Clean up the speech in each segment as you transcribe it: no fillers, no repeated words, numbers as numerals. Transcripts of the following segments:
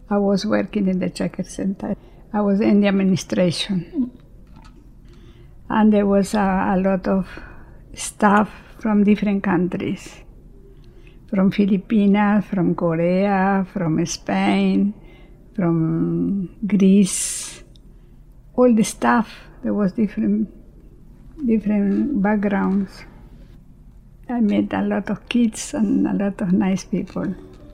I was working in the childcare center. I was in the administration. And there was a lot of staff from different countries. From Philippines, from Korea, from Spain, from Greece. All the staff, there was different backgrounds. I met a lot of kids and a lot of nice people.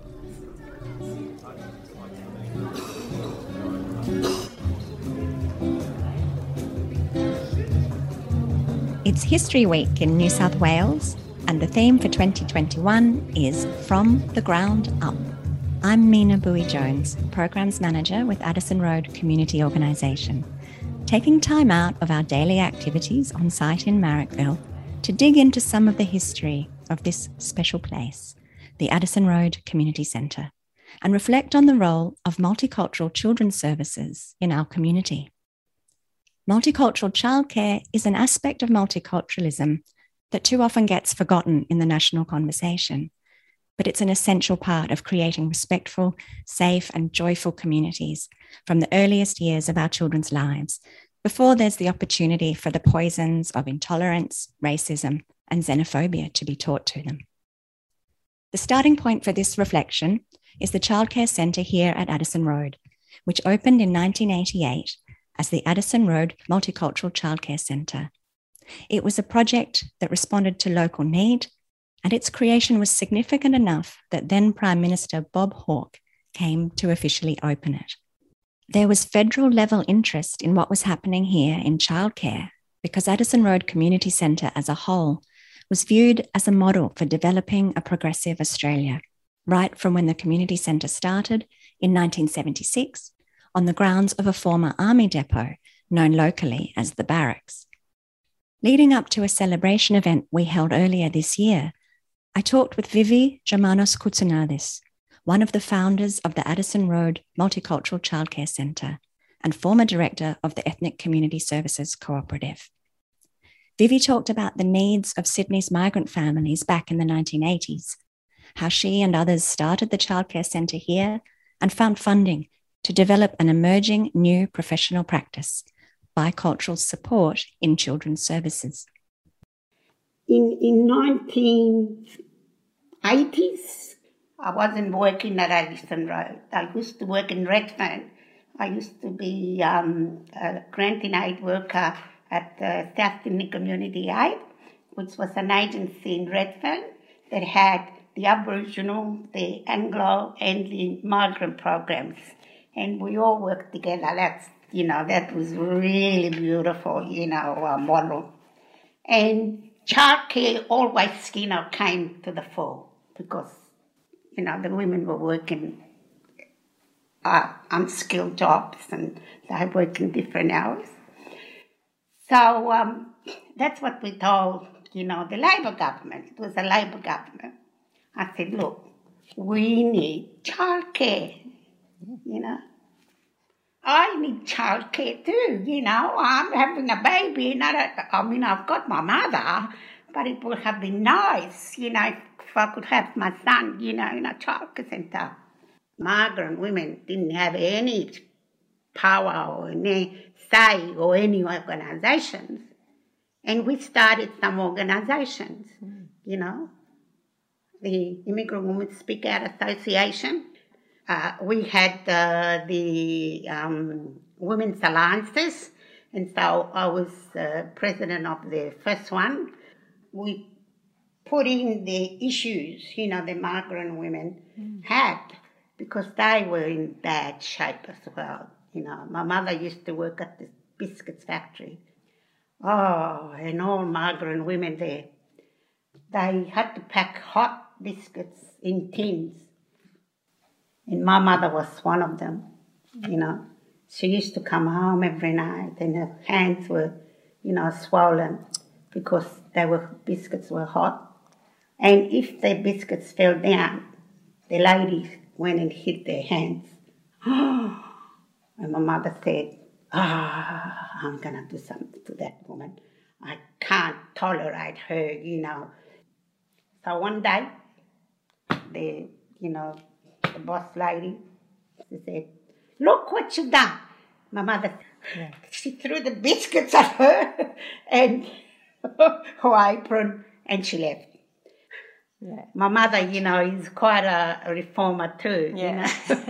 It's History Week in New South Wales, and the theme for 2021 is From the Ground Up. I'm Mina Bowie-Jones, Programs Manager with Addison Road Community Organisation, taking time out of our daily activities on site in Marrickville to dig into some of the history of this special place, the Addison Road Community Centre, and reflect on the role of multicultural children's services in our community. Multicultural childcare is an aspect of multiculturalism that too often gets forgotten in the national conversation, but it's an essential part of creating respectful, safe and joyful communities from the earliest years of our children's lives, before there's the opportunity for the poisons of intolerance, racism and xenophobia to be taught to them. The starting point for this reflection is the Childcare Centre here at Addison Road, which opened in 1988 as the Addison Road Multicultural Childcare Centre. It was a project that responded to local need, and its creation was significant enough that then Prime Minister Bob Hawke came to officially open it. There was federal level interest in what was happening here in childcare because Addison Road Community Centre as a whole was viewed as a model for developing a progressive Australia, right from when the community centre started in 1976 on the grounds of a former army depot known locally as the Barracks. Leading up to a celebration event we held earlier this year, I talked with Vivi Germanos Koutsinadis, one of the founders of the Addison Road Multicultural Childcare Centre and former director of the Ethnic Community Services Cooperative. Vivi talked about the needs of Sydney's migrant families back in the 1980s, how she and others started the childcare centre here and found funding to develop an emerging new professional practice, bicultural support in children's services. In 1980s, I wasn't working at Addison Road. I used to work in Redfern. I used to be a grant and aid worker at the South Sydney Community Aid, which was an agency in Redfern that had the Aboriginal, the Anglo and the migrant programs. And we all worked together. That was really beautiful, model. And childcare always, came to the fore because, the women were working unskilled jobs and they worked in different hours. So that's what we told, the Labor government. It was a Labor government. I said, look, we need childcare, I need childcare too, I'm having a baby and I've got my mother, but it would have been nice, if I could have my son, in a childcare centre. Migrant women didn't have any power or any say or any organisations. And we started some organisations, the Immigrant Women Speak Out Association. We had the Women's Alliances, and so I was president of the first one. We put in the issues, the migrant women had, because they were in bad shape as well. My mother used to work at the biscuits factory. Oh, and all migrant women there, they had to pack hot biscuits in tins. And my mother was one of them, She used to come home every night and her hands were, swollen because biscuits were hot. And if the biscuits fell down, the ladies went and hit their hands. And my mother said, I'm going to do something to that woman. I can't tolerate her, So one day, the boss lady She said, look what you've done. My mother, she threw the biscuits at her and her apron, and she left. Yeah. My mother, is quite a reformer too. Yeah.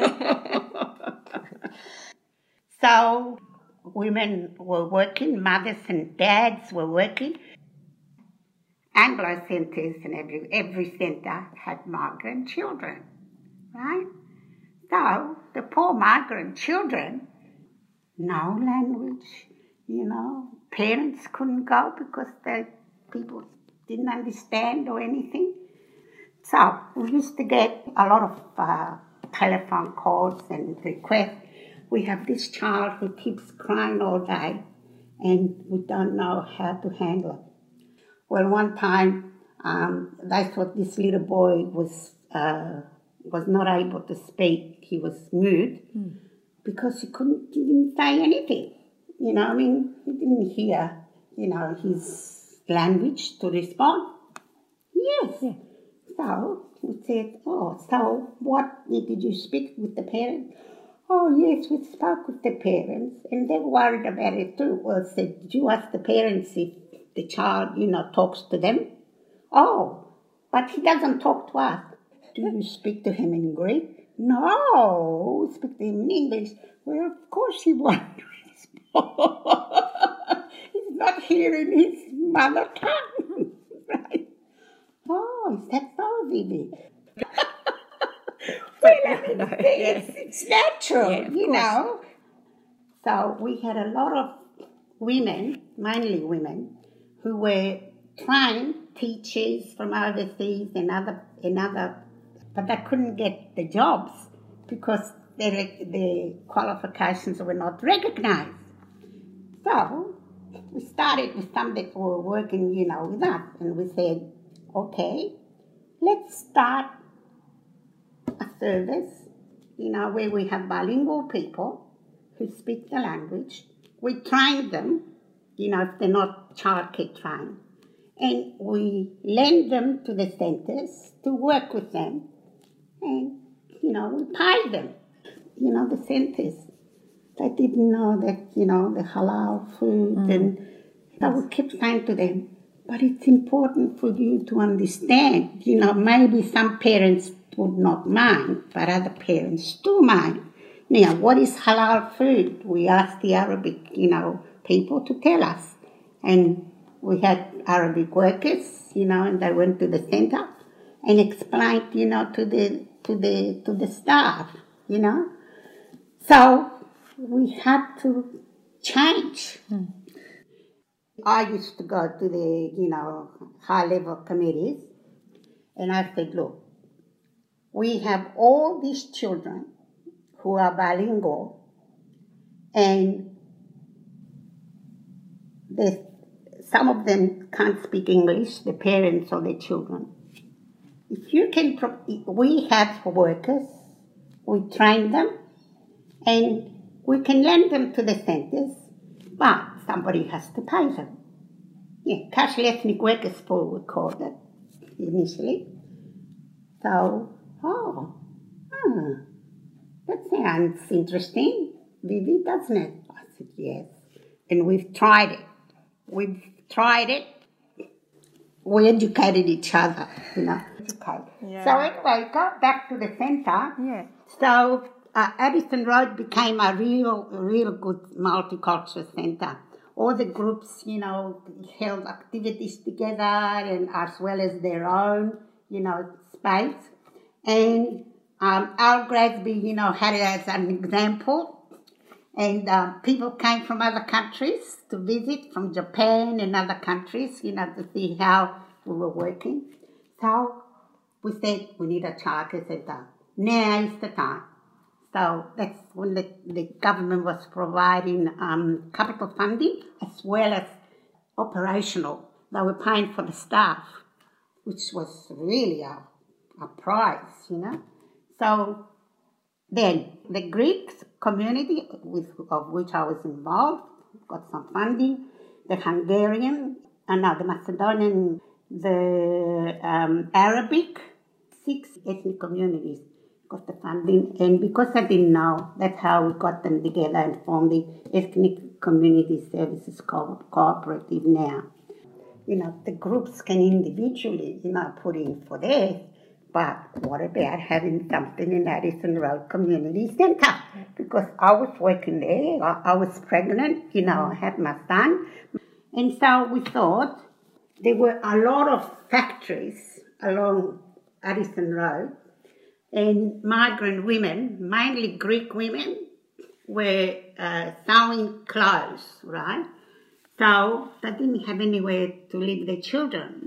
So women were working, mothers and dads were working. Anglo centres and every centre had migrant children, right? So the poor migrant children, no language, parents couldn't go because the people didn't understand or anything. So we used to get a lot of telephone calls and requests. We have this child who keeps crying all day and we don't know how to handle it. Well, one time they thought this little boy was not able to speak. He was mute because he didn't say anything. He didn't hear, his language to respond. Yes. Yeah. So we said, so what did you speak with the parents? Oh, yes, we spoke with the parents, and they were worried about it too. Well, I said, did you ask the parents if the child, talks to them? Oh, but he doesn't talk to us. Do you speak to him in Greek? No, we speak to him in English. Well, of course he won't respond. He's not hearing his mother tongue. Right? Oh, is that so, Vivi? It's natural, So we had a lot of women, mainly women, who were trained teachers from overseas and other, but they couldn't get the jobs because their qualifications were not recognised. So we started with some that were working, with us, and we said, okay, let's start a service, where we have bilingual people who speak the language. We train them, if they're not childcare trained, and we lend them to the centres to work with them, and, we pay them. The centres, they didn't know that, the halal food, and I would keep saying to them, but it's important for you to understand, maybe some parents would not mind, but other parents do mind. Now, what is halal food? We asked the Arabic, people to tell us. And we had Arabic workers, and they went to the centre and explained, to the staff, So we had to change. I used to go to the, high-level committees, and I said, look, we have all these children who are bilingual, and some of them can't speak English, the parents or the children. If you can, we have workers, we train them, and we can lend them to the centres, but somebody has to pay them. Yeah, Casual Ethnic Workers Pool, we called it initially. So, that sounds interesting, Vivi, doesn't it? I said, yes. And we've tried it. We educated each other, Yeah. So anyway, go back to the centre. Yeah. So Addison Road became a real good multicultural centre. All the groups, held activities together, and as well as their own, space. And Al Gradsby, had it as an example. And people came from other countries to visit, from Japan and other countries, to see how we were working. So we said we need a childcare centre. Now is the time. So that's when the government was providing capital funding as well as operational. They were paying for the staff, which was really a prize, So then the Greek community, of which I was involved, got some funding. The Hungarian, the Macedonian, the Arabic, 6 ethnic communities got the funding. And because I didn't know, that's how we got them together and formed the Ethnic Community Services Cooperative now. The groups can individually, put in for theirs, but what about having something in Addison Road Community Centre? Because I was working there, I was pregnant, I had my son. And so we thought there were a lot of factories along Addison Road, and migrant women, mainly Greek women, were sewing clothes, right? So they didn't have anywhere to leave their children.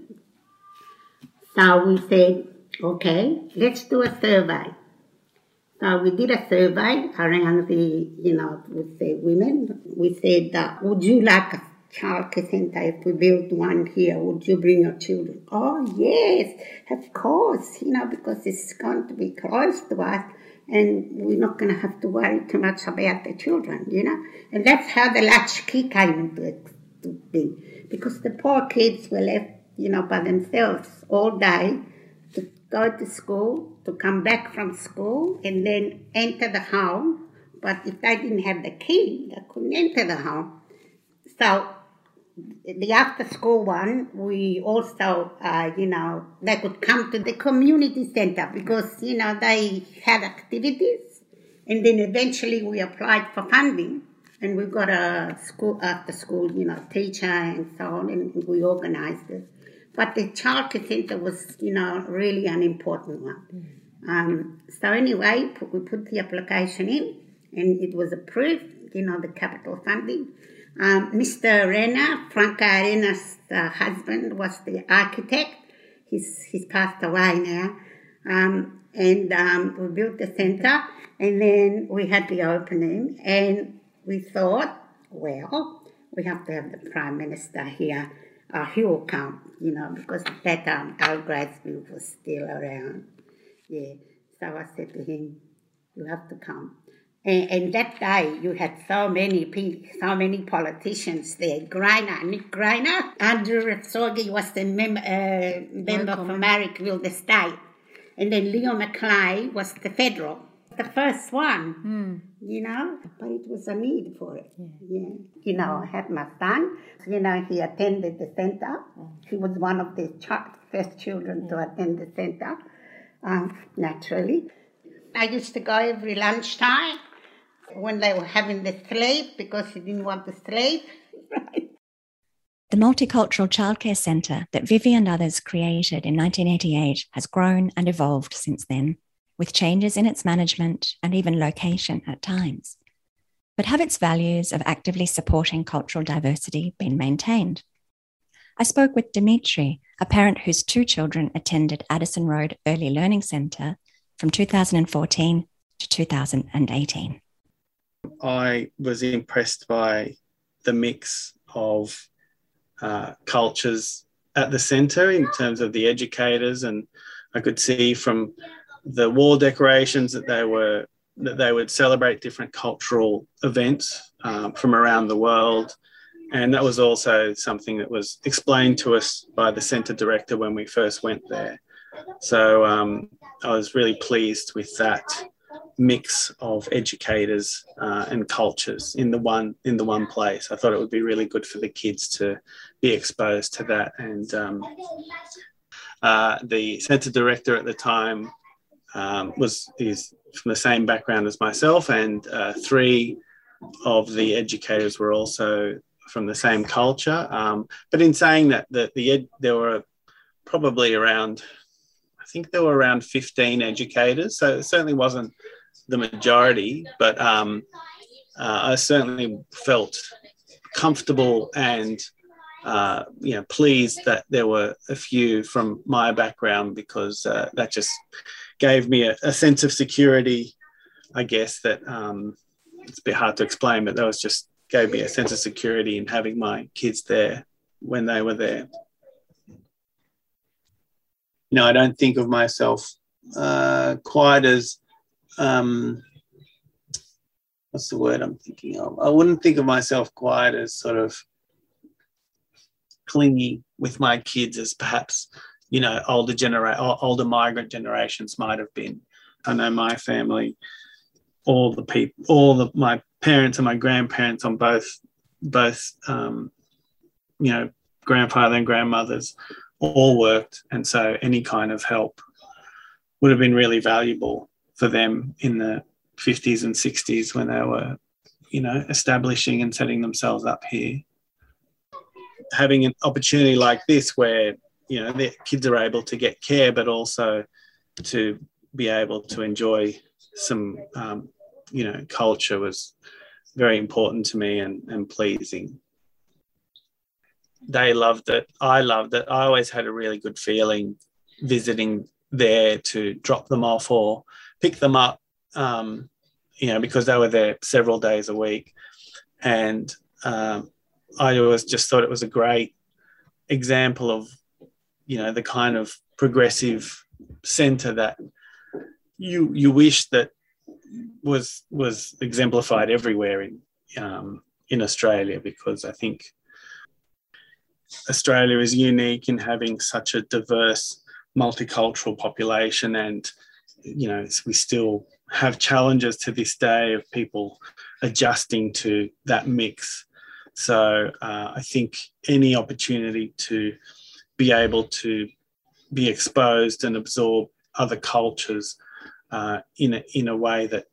So we said, okay, let's do a survey. So we did a survey around with the women. We said, would you like a childcare centre if we build one here? Would you bring your children? Oh, yes, of course, because it's going to be close to us and we're not going to have to worry too much about the children, And that's how the latchkey came into being, because the poor kids were left, by themselves all day to go to school, to come back from school and then enter the home. But if they didn't have the key, they couldn't enter the home. So the after-school one, we also, they could come to the community centre because, they had activities. And then eventually we applied for funding and we got a school, after-school, teacher and so on, and we organised it. But the childcare centre was, really an important one. So anyway, we put the application in and it was approved, the capital funding. Mr. Arena, Franca Arena's husband, was the architect. He's passed away now. And we built the centre and then we had the opening and we thought, well, we have to have the Prime Minister here. He will come, because at that time Al Gradsby was still around. Yeah. So I said to him, you have to come. And that day you had so many politicians there. Nick Greiner, Andrew Rapsauge was the member for Marrickville, the state. And then Leo McClay was the federal. The first one, but it was a need for it. Yeah. I had my son, he attended the centre. He was one of the first children to attend the centre, naturally. I used to go every lunchtime when they were having the slave because he didn't want the slave. The Multicultural Childcare Centre that Vivi and others created in 1988 has grown and evolved since then, with changes in its management and even location at times. But have its values of actively supporting cultural diversity been maintained? I spoke with Dimitri, a parent whose 2 children attended Addison Road Early Learning Centre from 2014 to 2018. I was impressed by the mix of cultures at the centre in terms of the educators, and I could see from the wall decorations that they would celebrate different cultural events from around the world. And that was also something that was explained to us by the centre director when we first went there. So I was really pleased with that mix of educators and cultures in the one place. I thought it would be really good for the kids to be exposed to that. And the centre director at the time is from the same background as myself, and 3 of the educators were also from the same culture. But in saying that, there were probably around 15 educators, so it certainly wasn't the majority, but I certainly felt comfortable and pleased that there were a few from my background, because that just gave me a sense of security, I guess, that it's a bit hard to explain, but that was just gave me a sense of security in having my kids there when they were there. I don't think of myself quite as, what's the word I'm thinking of? I wouldn't think of myself quite as sort of clingy with my kids as perhaps, older migrant generations might have been. I know my family, my parents and my grandparents on both grandfather and grandmothers all worked, and so any kind of help would have been really valuable for them in the 50s and 60s when they were, establishing and setting themselves up here. Having an opportunity like this where, their kids are able to get care, but also to be able to enjoy some, culture was very important to me and pleasing. They loved it. I loved it. I always had a really good feeling visiting there to drop them off or pick them up, because they were there several days a week. And I always just thought it was a great example of, the kind of progressive centre that you wish that was exemplified everywhere in Australia, because I think Australia is unique in having such a diverse multicultural population, and we still have challenges to this day of people adjusting to that mix. So I think any opportunity to be able to be exposed and absorb other cultures in a way that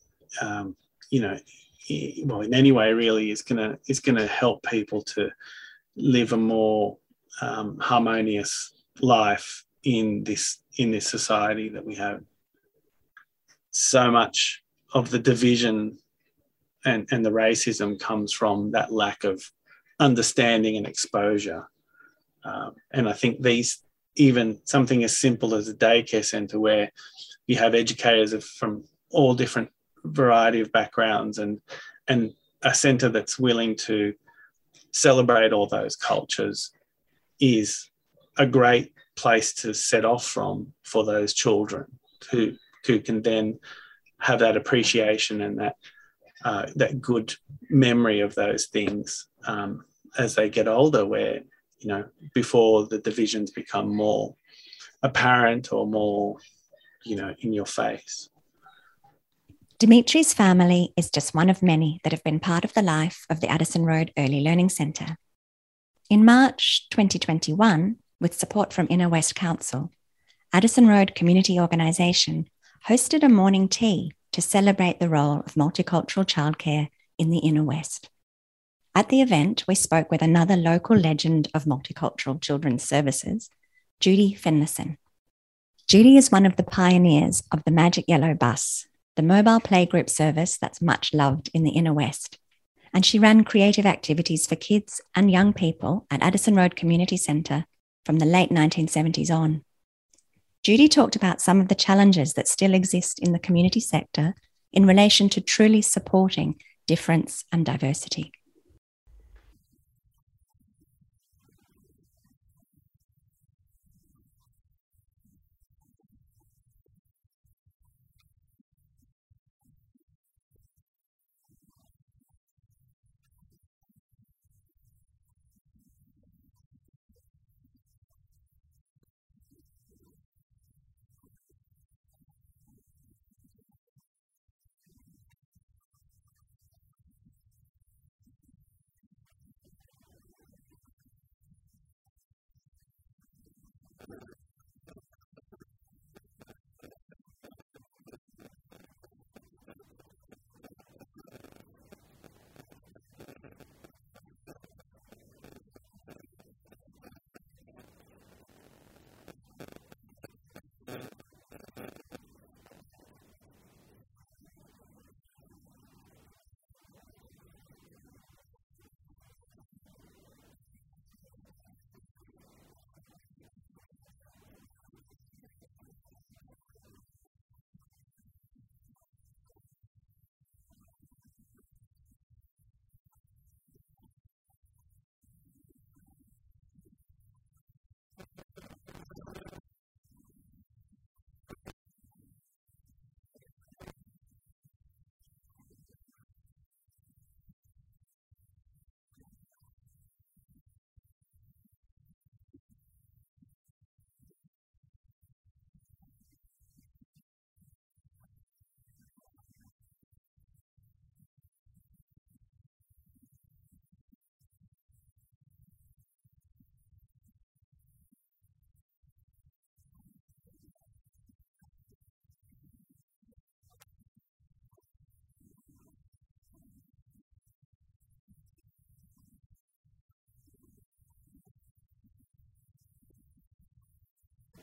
in any way really is gonna help people to live a more harmonious life in this society that we have. So much of the division and the racism comes from that lack of understanding and exposure. And I think even something as simple as a daycare centre where you have educators from all different variety of backgrounds and a centre that's willing to celebrate all those cultures is a great place to set off from for those children who can then have that appreciation and that good memory of those things as they get older, where before the divisions become more apparent or more in your face. Dimitri's family is just one of many that have been part of the life of the Addison Road Early Learning Centre. In March 2021, with support from Inner West Council, Addison Road Community Organisation hosted a morning tea to celebrate the role of multicultural childcare in the Inner West. At the event, we spoke with another local legend of multicultural children's services, Judy Finlayson. Judy is one of the pioneers of the Magic Yellow Bus, the mobile playgroup service that's much loved in the Inner West, and she ran creative activities for kids and young people at Addison Road Community Centre from the late 1970s on. Judy talked about some of the challenges that still exist in the community sector in relation to truly supporting difference and diversity.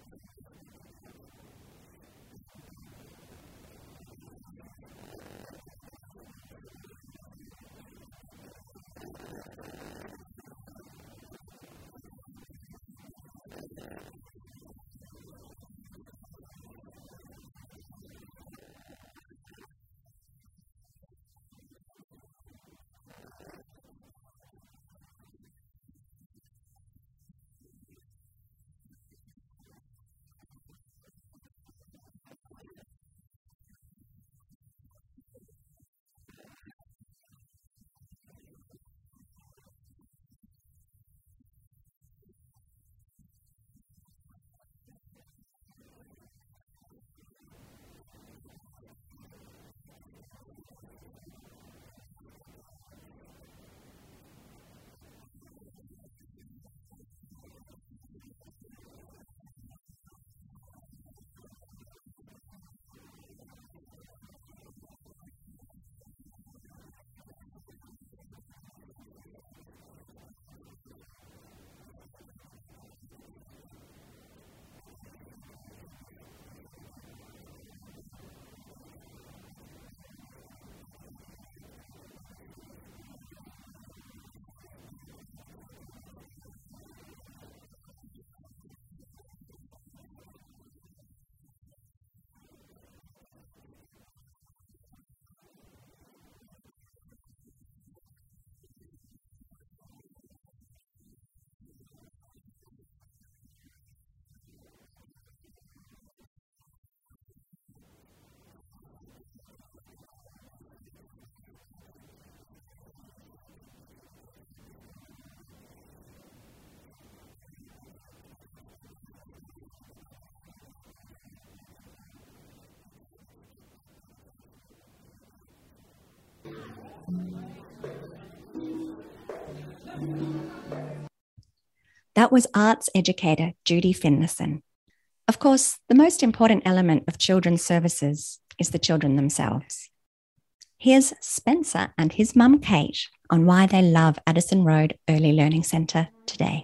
That was arts educator Judy Finlayson. Of course, the most important element of children's services is the children themselves. Here's Spencer and his mum Kate on why they love Addison Road Early Learning Centre today.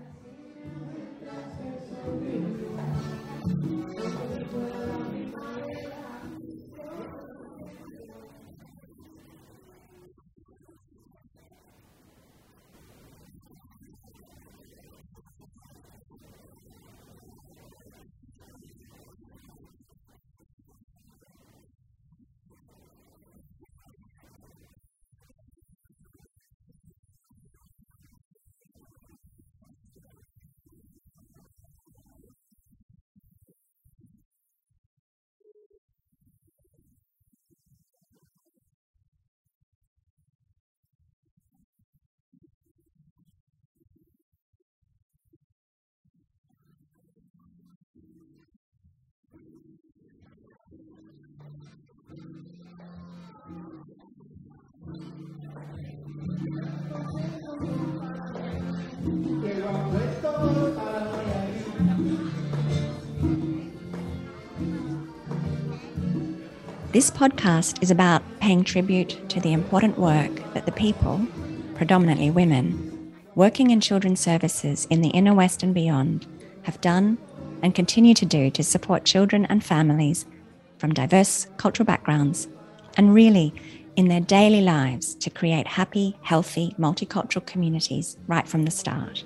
This podcast is about paying tribute to the important work that the people, predominantly women, working in children's services in the inner west and beyond have done and continue to do to support children and families from diverse cultural backgrounds and really in their daily lives to create happy, healthy, multicultural communities right from the start.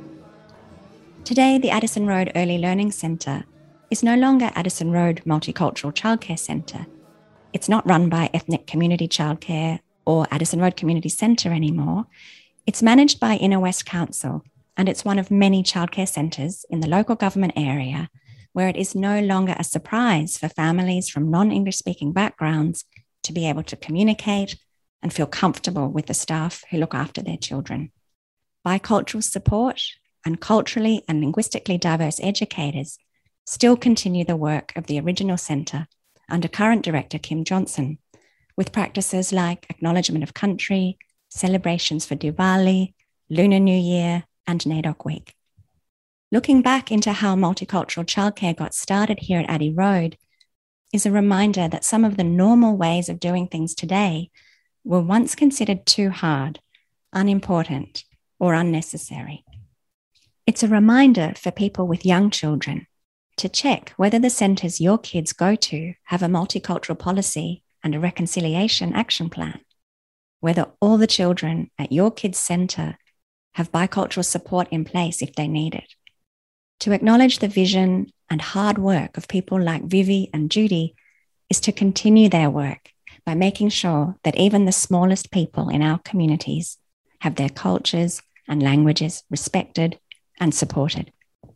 Today, the Addison Road Early Learning Centre is no longer Addison Road Multicultural Childcare Centre. It's not run by Ethnic Community Childcare or Addison Road Community Centre anymore. It's managed by Inner West Council, and it's one of many childcare centres in the local government area where it is no longer a surprise for families from non-English speaking backgrounds to be able to communicate and feel comfortable with the staff who look after their children. Bicultural support and culturally and linguistically diverse educators still continue the work of the original centre under current director Kim Johnson, with practices like acknowledgement of country, celebrations for Diwali, Lunar New Year, and NAIDOC Week. Looking back into how multicultural childcare got started here at Addie Road is a reminder that some of the normal ways of doing things today were once considered too hard, unimportant, or unnecessary. It's a reminder for people with young children to check whether the centres your kids go to have a multicultural policy and a reconciliation action plan, whether all the children at your kids' centre have bicultural support in place if they need it. To acknowledge the vision and hard work of people like Vivi and Judy is to continue their work by making sure that even the smallest people in our communities have their cultures and languages respected and supported.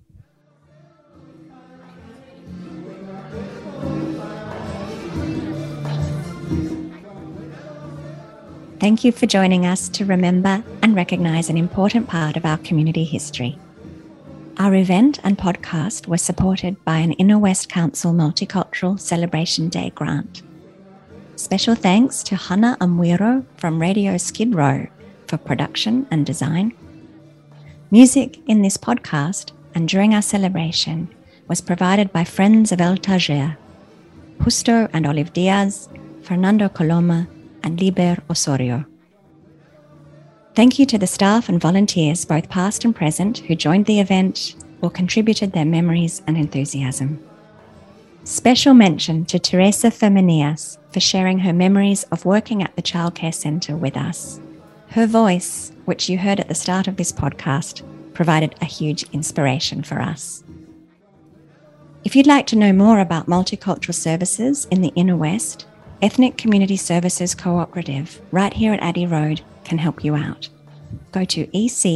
Thank you for joining us to remember and recognise an important part of our community history. Our event and podcast were supported by an Inner West Council Multicultural Celebration Day grant. Special thanks to Hannah Amwiro from Radio Skid Row for production and design. Music in this podcast and during our celebration was provided by Friends of El Tajer, Justo and Olive Diaz, Fernando Coloma, and Liber Osorio. Thank you to the staff and volunteers, both past and present, who joined the event or contributed their memories and enthusiasm. Special mention to Teresa Femenias for sharing her memories of working at the Childcare Centre with us. Her voice, which you heard at the start of this podcast, provided a huge inspiration for us. If you'd like to know more about multicultural services in the Inner West, Ethnic Community Services Cooperative, right here at Addie Road, can help you out. Go to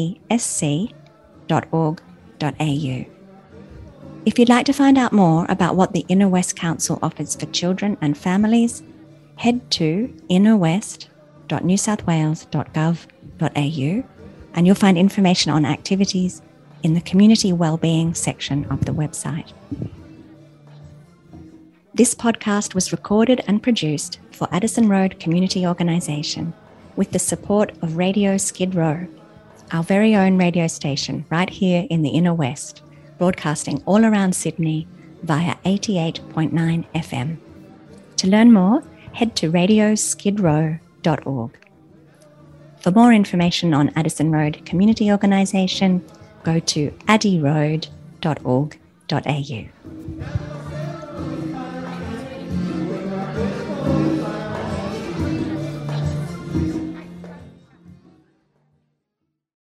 ecsc.org.au. If you'd like to find out more about what the Inner West Council offers for children and families, head to innerwest.newsouthwales.gov.au and you'll find information on activities in the Community Wellbeing section of the website. This podcast was recorded and produced for Addison Road Community Organisation with the support of Radio Skid Row, our very own radio station right here in the Inner West, broadcasting all around Sydney via 88.9 FM. To learn more, head to radioskidrow.org. For more information on Addison Road Community Organisation, go to addieroad.org.au.